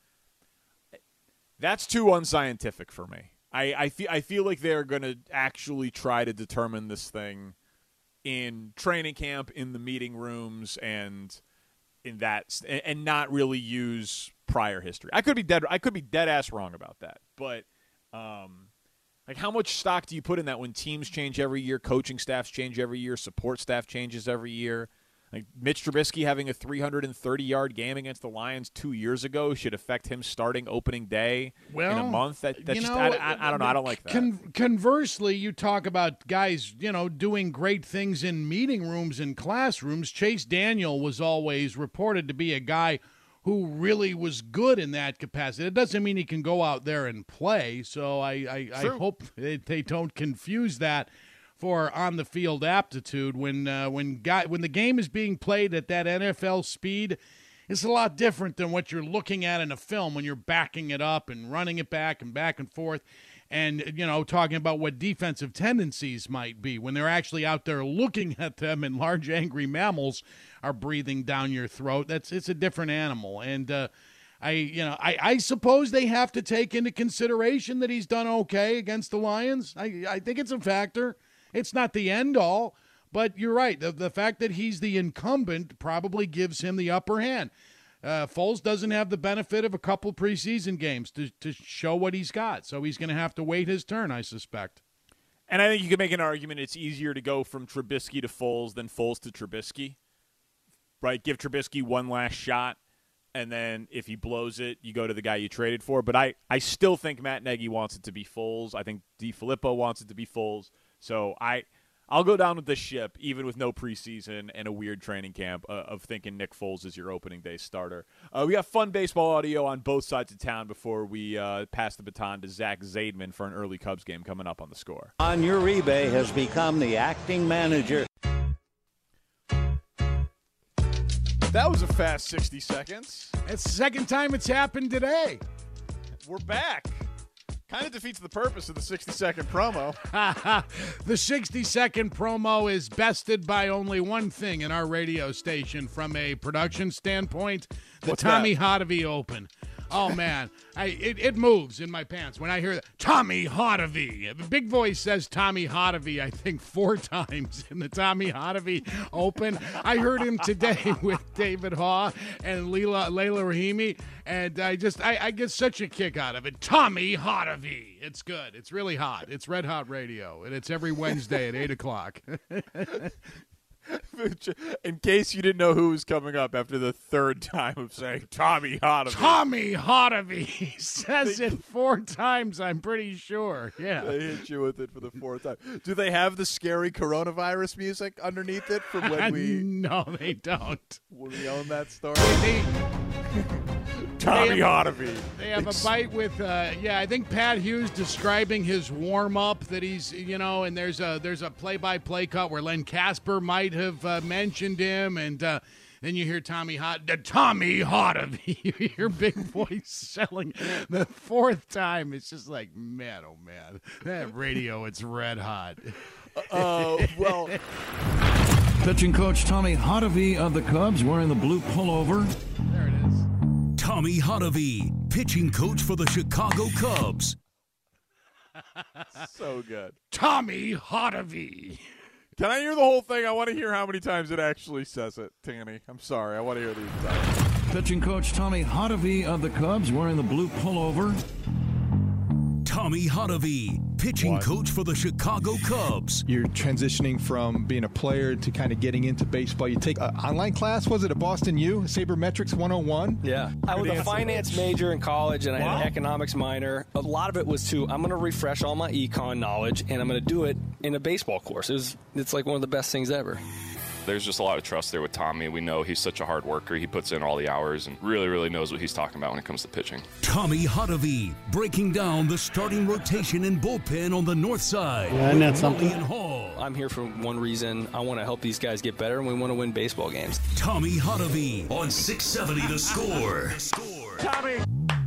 that's too unscientific for me. I, I feel I feel like they're going to actually try to determine this thing in training camp, in the meeting rooms, and in that, and not really use prior history. I could be dead. I could be dead ass wrong about that. But, um, like, how much stock do you put in that when teams change every year, coaching staffs change every year, support staff changes every year? Like Mitch Trubisky having a three hundred thirty yard game against the Lions two years ago should affect him starting opening day well, in a month. That, that you just, know, I, I, I don't know. I don't like that. Con- conversely, you talk about guys, you know, doing great things in meeting rooms and classrooms. Chase Daniel was always reported to be a guy who really was good in that capacity. It doesn't mean he can go out there and play. So I, I, I hope they, they don't confuse that for on-the-field aptitude. When uh, when guy, when the game is being played at that N F L speed, it's a lot different than what you're looking at in a film when you're backing it up and running it back and back and forth and, you know, talking about what defensive tendencies might be when they're actually out there looking at them and large angry mammals are breathing down your throat. That's it's a different animal. And uh, I, you know, I, I suppose they have to take into consideration that he's done okay against the Lions. I, I think it's a factor. It's not the end all, but you're right. The, the fact that he's the incumbent probably gives him the upper hand. Uh, Foles doesn't have the benefit of a couple preseason games to, to show what he's got, so he's going to have to wait his turn, I suspect. And I think you could make an argument it's easier to go from Trubisky to Foles than Foles to Trubisky, right? Give Trubisky one last shot, and then if he blows it, you go to the guy you traded for. But I, I still think Matt Nagy wants it to be Foles. I think DeFilippo wants it to be Foles. So I I'll go down with the ship, even with no preseason and a weird training camp, uh, of thinking Nick Foles is your opening day starter. Uh, we got fun baseball audio on both sides of town before we uh, pass the baton to Zach Zaidman for an early Cubs game coming up on The Score. Juan Uribe has become the acting manager. That was a fast sixty seconds. It's the second time it's happened today. We're back. Kind of defeats the purpose of the sixty-second promo. The sixty-second promo is bested by only one thing in our radio station from a production standpoint, the What's Tommy that? Hotovy Open. Oh, man. I, it, it moves in my pants when I hear that. Tommy Hotovy. The big voice says Tommy Hotovy, I think, four times in the Tommy Hotovy Open. I heard him today with David Haw and Leila, Layla Rahimi, and I just, I, I get such a kick out of it. Tommy Hotovy. It's good. It's really hot. It's Red Hot Radio, and it's every Wednesday at eight o'clock. In case you didn't know who was coming up after the third time of saying Tommy Hotovy. Tommy Hotovy. He says it four times, I'm pretty sure. Yeah. They hit you with it for the fourth time. Do they have the scary coronavirus music underneath it from when we... No, they don't. When we own that story? They, Tommy they have, Hotovy. They have a bite with, uh, yeah, I think Pat Hughes describing his warm-up that he's, you know, and there's a there's a play-by-play cut where Len Casper might have uh, mentioned him, and uh, then you hear Tommy Hot, the Tommy Hotovy. You hear big voice selling the fourth time. It's just like, man, oh man, that radio, it's red hot. Oh, uh, well. Pitching coach Tommy Hotovy of the Cubs wearing the blue pullover. There it is. Tommy Hotovy, pitching coach for the Chicago Cubs. So good. Tommy Hotovy. Can I hear the whole thing? I want to hear how many times it actually says it, Tanny. I'm sorry. I want to hear the entire. Pitching coach Tommy Hotovy of the Cubs wearing the blue pullover. Tommy Hotovy, pitching what? coach for the Chicago Cubs. You're transitioning from being a player to kind of getting into baseball. You take an online class, was it at Boston U, Sabermetrics one oh one? Yeah. I was answer. a finance major in college, and I wow. had an economics minor. A lot of it was to, I'm going to refresh all my econ knowledge, and I'm going to do it in a baseball course. It was, it's like one of the best things ever. There's just a lot of trust there with Tommy. We know he's such a hard worker. He puts in all the hours and really, really knows what he's talking about when it comes to pitching. Tommy Hotovy breaking down the starting rotation and bullpen on the north side. Yeah, isn't that something? Hall. I'm here for one reason. I want to help these guys get better, and we want to win baseball games. Tommy Hotovy on six seventy The Score. Tommy.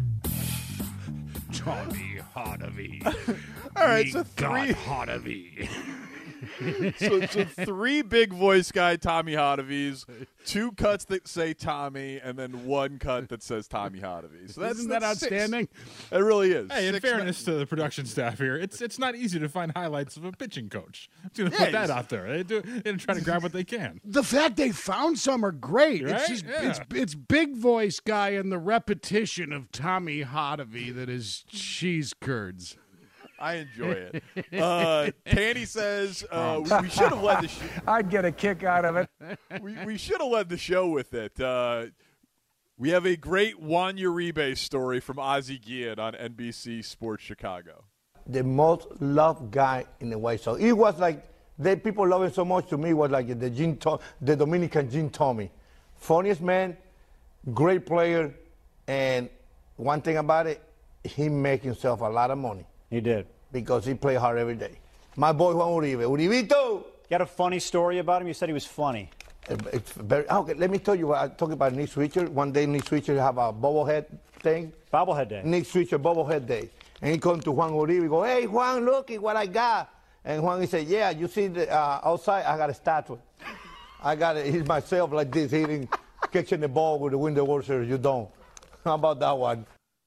Tommy Hotovy. All right, we so three. got Hotovy. so, so three big voice guy Tommy Hotovys, two cuts that say Tommy, and then one cut that says Tommy Hotovy. So that's, Isn't that's that outstanding? Six. It really is. Hey, in six fairness to the production staff here, it's it's not easy to find highlights of a pitching coach. I'm going to Yeah, put that out there. They do they try to grab what they can. The fact they found some are great. Right? It's just Yeah. it's it's big voice guy and the repetition of Tommy Hotovy that is cheese curds. I enjoy it. Uh, Tanny says uh, we, we should have led the show. I'd get a kick out of it. We, we should have led the show with it. Uh, we have a great Juan Uribe story from Ozzie Guillen on N B C Sports Chicago. The most loved guy in the White Sox. It was like the people love him so much. To me, it was like the Gene, to- the Dominican Gene Tommy, funniest man, great player, and one thing about it, he make himself a lot of money. He did. Because he played hard every day. My boy Juan Uribe. Uribito! You got a funny story about him? You said he was funny. It's very, okay, let me tell you, I talked about Nick Switcher. One day Nick Switcher have a bobblehead thing. Bobblehead day. Nick Switcher bobblehead day. And he come to Juan Uribe, go, hey, Juan, look at what I got. And Juan, he said, yeah, you see the, uh, outside, I got a statue. I got it, he's myself like this, hitting, catching the ball with the window washer. You don't. How about that one?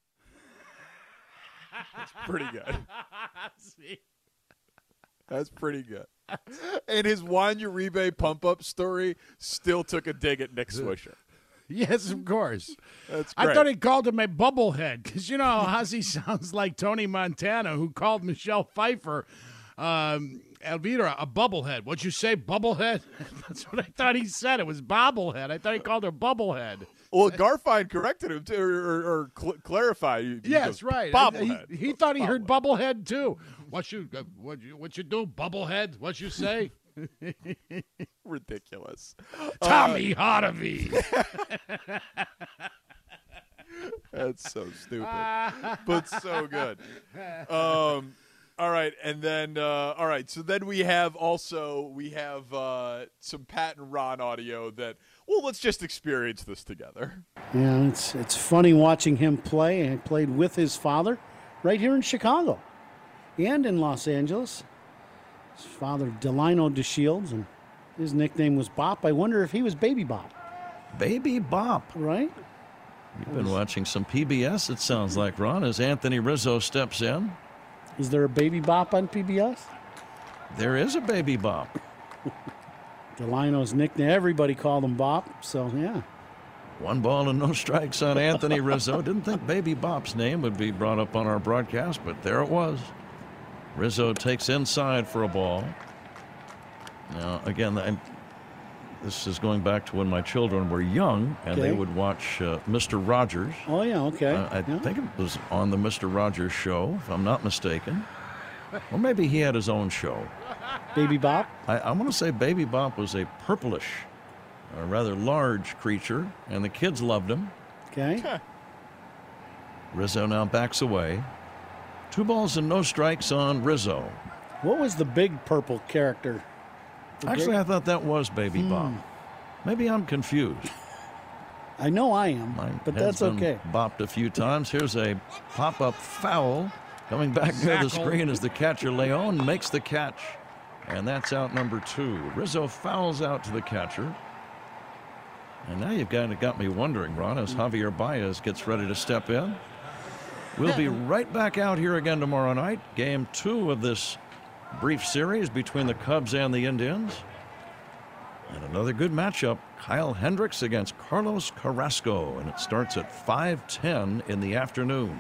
That's pretty good. That's pretty good. And his Juan Uribe pump-up story still took a dig at Nick Swisher. Yes, of course. That's great. I thought he called him a bubblehead because you know how Ozzie sounds like Tony Montana, who called Michelle Pfeiffer, um, Elvira, a bubblehead. What'd you say, bubblehead? That's what I thought he said. It was bobblehead. I thought he called her bubblehead. Well, Garfien corrected him to, or, or, or cl- clarified. He Yes, goes, right. Bobblehead. He, he thought he heard bubblehead too. What you uh, what you what you do? Bubblehead? What you say? Ridiculous. Tommy Uh, Hotovy. That's so stupid, but so good. Um, all right, and then uh, all right, so then we have also we have uh, some Pat and Ron audio that. Well, let's just experience this together. Yeah, it's it's funny watching him play. I played with his father right here in Chicago and in Los Angeles. His father, Delino DeShields, and his nickname was Bop. I wonder if he was Baby Bop. Baby Bop. Right? You've been watching some P B S, it sounds like, Ron, as Anthony Rizzo steps in. Is there a Baby Bop on P B S? There is a Baby Bop. Delino's nickname, everybody called him Bop, so yeah. One ball and no strikes on Anthony Rizzo. Didn't think Baby Bop's name would be brought up on our broadcast, but there it was. Rizzo takes inside for a ball. Now, again, I, this is going back to when my children were young, and Okay. they would watch uh, Mister Rogers. Oh, yeah, okay. Uh, I Yeah. think it was on the Mister Rogers show, if I'm not mistaken. Or maybe he had his own show. Baby Bop? I, I want to say Baby Bop was a purplish, a rather large creature, and the kids loved him. Okay. Rizzo now backs away. Two balls and no strikes on Rizzo. What was the big purple character? The Actually, great- I thought that was Baby Hmm. Bop. Maybe I'm confused. I know I am, My but head's that's been okay. bopped a few times. Here's a pop-up foul. Coming back near the Zackle. screen is the catcher. Leon makes the catch. And that's out number two. Rizzo fouls out to the catcher. And now you've kind of got me wondering, Ron, as Javier Baez gets ready to step in. We'll be right back out here again tomorrow night. Game two of this brief series between the Cubs and the Indians. And another good matchup, Kyle Hendricks against Carlos Carrasco. And it starts at five ten in the afternoon.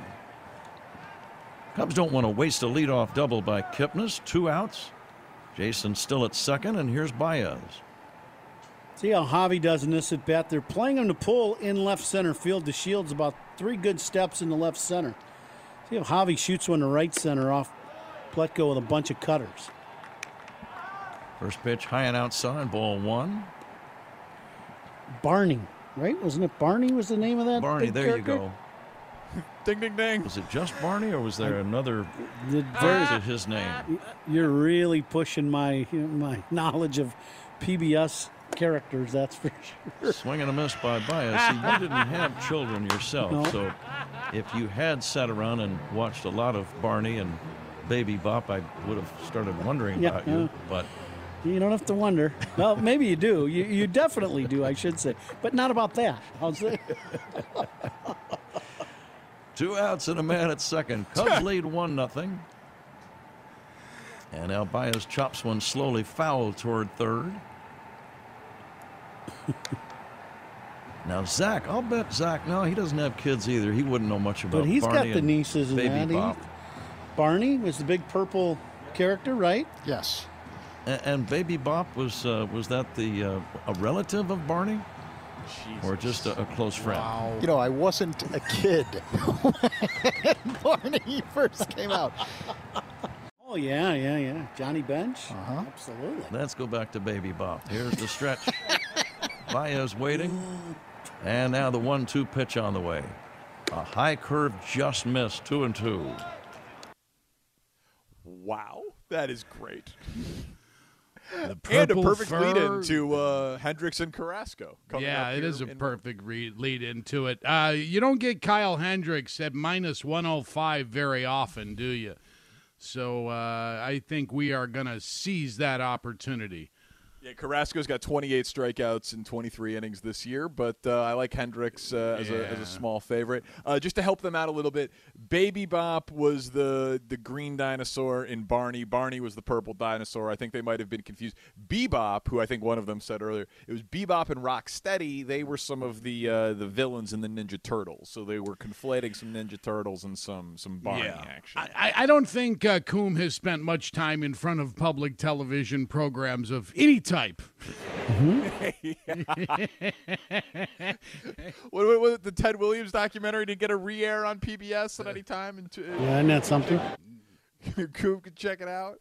Cubs don't want to waste a leadoff double by Kipnis. Two outs. Jason still at second, and here's Baez. See how Javi does in this at bat. They're playing him to pull in left center field. DeShields about three good steps in the left center. See how Javi shoots one to right center off Pletko with a bunch of cutters. First pitch high and outside, ball one. Barney, right? Wasn't it Barney was the name of that? Barney, big there character? you go. Ding, ding, ding. Was it just Barney, or was there another The part very- to his name? You're really pushing my my knowledge of P B S characters, that's for sure. Swing and a miss by Baez. See, you didn't have children yourself, No. so if you had sat around and watched a lot of Barney and Baby Bop, I would have started wondering Yeah, about yeah. you. But You don't have to wonder. Well, maybe you do. You you definitely do, I should say. But not about that. I'll say. two outs and a man at second. Cubs lead one nothing. And now Baez chops one slowly foul toward third. Now Zach, I'll bet Zach. No, he doesn't have kids either. He wouldn't know much about. But he's Barney got the and nieces and Baby that. He- Bop. Barney was the big purple character, right? Yes. And, and Baby Bop was uh, was that the uh, a relative of Barney, or just a, a close friend? You know, I wasn't a kid when Barney first came out. Oh yeah, yeah, yeah. Johnny Bench. Uh-huh. Absolutely. Let's go back to Baby Bop. Here's the stretch. Baez waiting, and now the one two pitch on the way. A high curve just missed, two and two. Wow, that is great. The And a purple perfect fur. lead into uh, Hendricks and Carrasco. coming Yeah, up it here is a in- perfect re- lead into it. Uh, you don't get Kyle Hendricks at minus one oh five very often, do you? So uh, I think we are going to seize that opportunity. Yeah, Carrasco's got twenty-eight strikeouts in twenty-three innings this year, but uh, I like Hendricks uh, as, a, as Yeah. a small favorite. Uh, just to help them out a little bit, Baby Bop was the the green dinosaur in Barney. Barney was the purple dinosaur. I think they might have been confused. Bebop, who I think one of them said earlier, it was Bebop and Rocksteady. They were some of the uh, the villains in the Ninja Turtles, so they were conflating some Ninja Turtles and some some Barney Yeah. action. I, I don't think uh, Coombe has spent much time in front of public television programs of any type. what, what, what, the Ted Williams documentary didn't get a re-air on P B S at any time? And Yeah, isn't that something? Coop could check it out.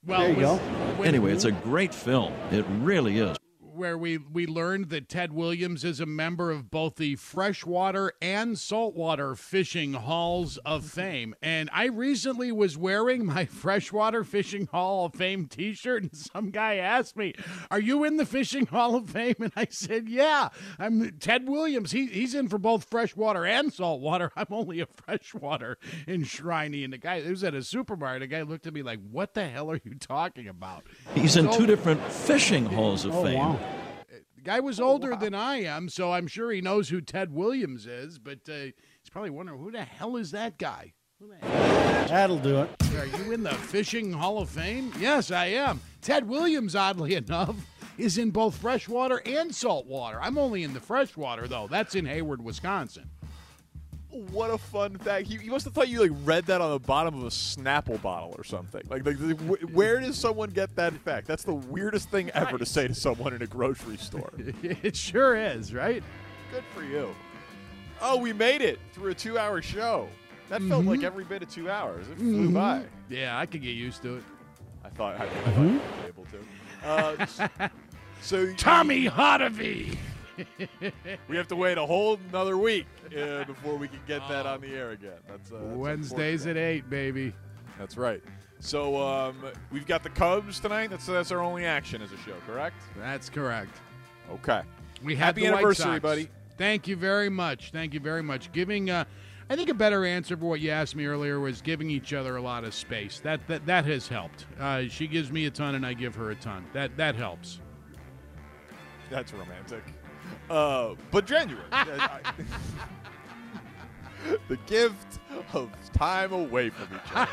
Well, there you go. Anyway, it's a great film. It really is. Where we, we learned that Ted Williams is a member of both the freshwater and saltwater fishing halls of fame. And I recently was wearing my freshwater fishing hall of fame t-shirt, and some guy asked me, are you in the fishing hall of fame? And I said, yeah, I'm Ted Williams. He, he's in for both freshwater and saltwater. I'm only a freshwater enshrinee. And the guy, it was at a supermarket. The guy looked at me like, what the hell are you talking about? He's in two different fishing halls of Oh, fame. wow. The guy was older oh, wow. than I am, so I'm sure he knows who Ted Williams is, but uh, he's probably wondering, who the hell is that guy? Who the hell is That'll do it. Are you in the Fishing Hall of Fame? Yes, I am. Ted Williams, oddly enough, is in both freshwater and saltwater. I'm only in the freshwater, though. That's in Hayward, Wisconsin. What a fun fact. He, he must have thought you like read that on the bottom of a Snapple bottle or something. Like, like where does someone get that fact? That's the weirdest thing ever right. to say to someone in a grocery store. It sure is, right? Good for you. Oh, we made it through a two-hour show. That mm-hmm. felt like every bit of two hours. It flew mm-hmm. by. Yeah, I could get used to it. I thought I, I thought mm-hmm. you'd be able to. Uh, so Tommy Hotovy. We have to wait a whole another week uh, before we can get that on the air again. That's, uh, that's Wednesdays at eight, baby. That's right. So um, we've got the Cubs tonight. That's that's our only action as a show, correct? That's correct. Okay. We had Happy the anniversary, White Sox. buddy. Thank you very much. Thank you very much. Giving, uh, I think, a better answer for what you asked me earlier was giving each other a lot of space. That that that has helped. Uh, she gives me a ton, and I give her a ton. That that helps. That's romantic. Uh, but genuine. The gift of time away from each other.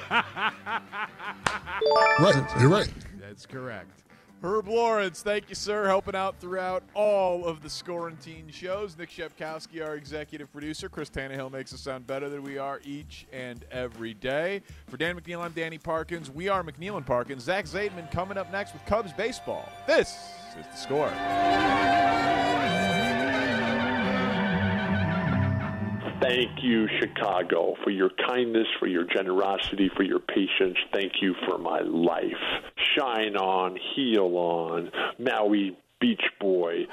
Right, you're right. That's correct. Herb Lawrence, thank you, sir, helping out throughout all of the Scorenteen shows. Nick Shepkowski, our executive producer. Chris Tannehill makes us sound better than we are each and every day. For Dan McNeil, I'm Danny Parkins. We are McNeil and Parkins. Zach Zaidman coming up next with Cubs baseball. This is The Score. Thank you, Chicago, for your kindness, for your generosity, for your patience. Thank you for my life. Shine on, heal on, Maui Beach Boy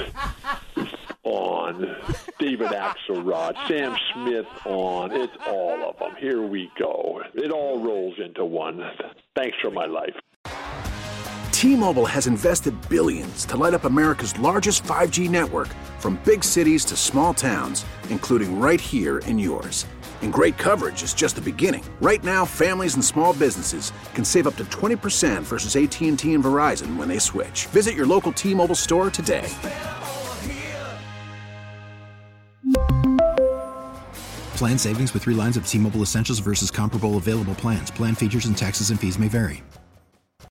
on, David Axelrod, Sam Smith on. It's all of them. Here we go. It all rolls into one. Thanks for my life. T-Mobile has invested billions to light up America's largest five G network, from big cities to small towns, including right here in yours. And great coverage is just the beginning. Right now, families and small businesses can save up to twenty percent versus A T and T and Verizon when they switch. Visit your local T-Mobile store today. Plan savings with three lines of T-Mobile Essentials versus comparable available plans. Plan features and taxes and fees may vary.